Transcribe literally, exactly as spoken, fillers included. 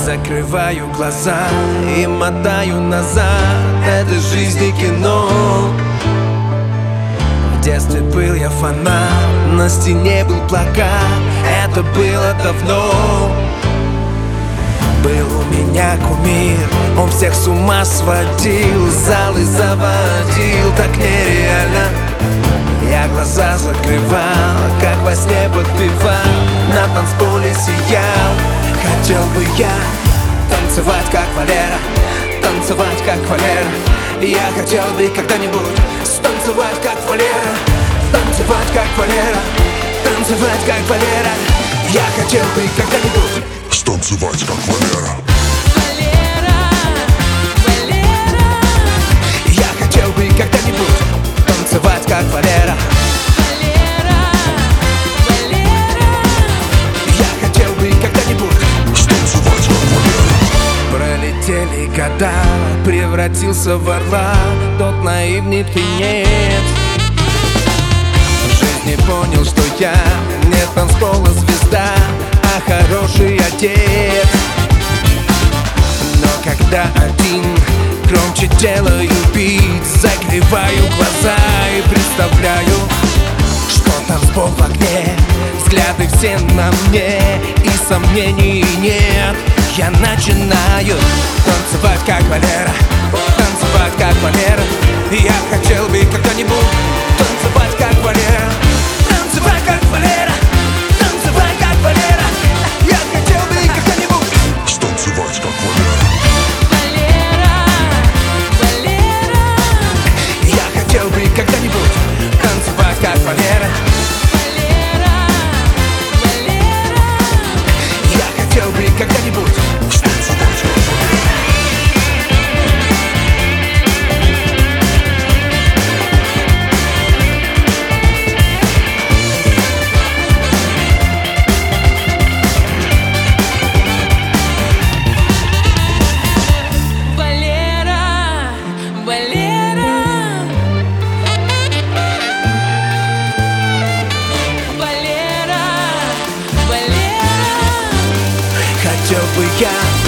Закрываю глаза и мотаю назад этой жизни кино. В детстве был я фанат, на стене был плакат, это было давно. Был у меня кумир, он всех с ума сводил, залы заводил так нереально. Я глаза закрывал, как во сне подпевал, на танцполе сиял. Хотел бы я танцевать как Валера, танцевать как Валера. Я хотел бы когда-нибудь станцевать как Валера, танцевать как Валера, танцевать как Валера. Я хотел бы когда-нибудь станцевать как Валера. Валера, Валера. Я хотел бы когда-нибудь танцевать как Валера. Валера, Валера. Я хотел бы когда-нибудь станцевать как Валера. Пролетели года, превратился в орла тот наивный птенец. В жизни понял, что я не танцпола звезда, а хороший отец. Но когда один громче делаю бит, закрываю глаза и представляю, что танцпол в огне, взгляды все на мне, и сомнений нет. Я начинаю танцевать как Валера, танцевать как Валера. Я хотел бы когда-нибудь танцевать как Валера, танцевать как Валера, танцевать как Валера. Я хотел бы когда-нибудь станцевать как Валера. Валера, Валера. Я хотел бы когда-нибудь танцевать как Валера. Валера, Валера. Я хотел бы когда-нибудь станцевать как Валера. Валера, Валера. Валера, Валера. хотел бы я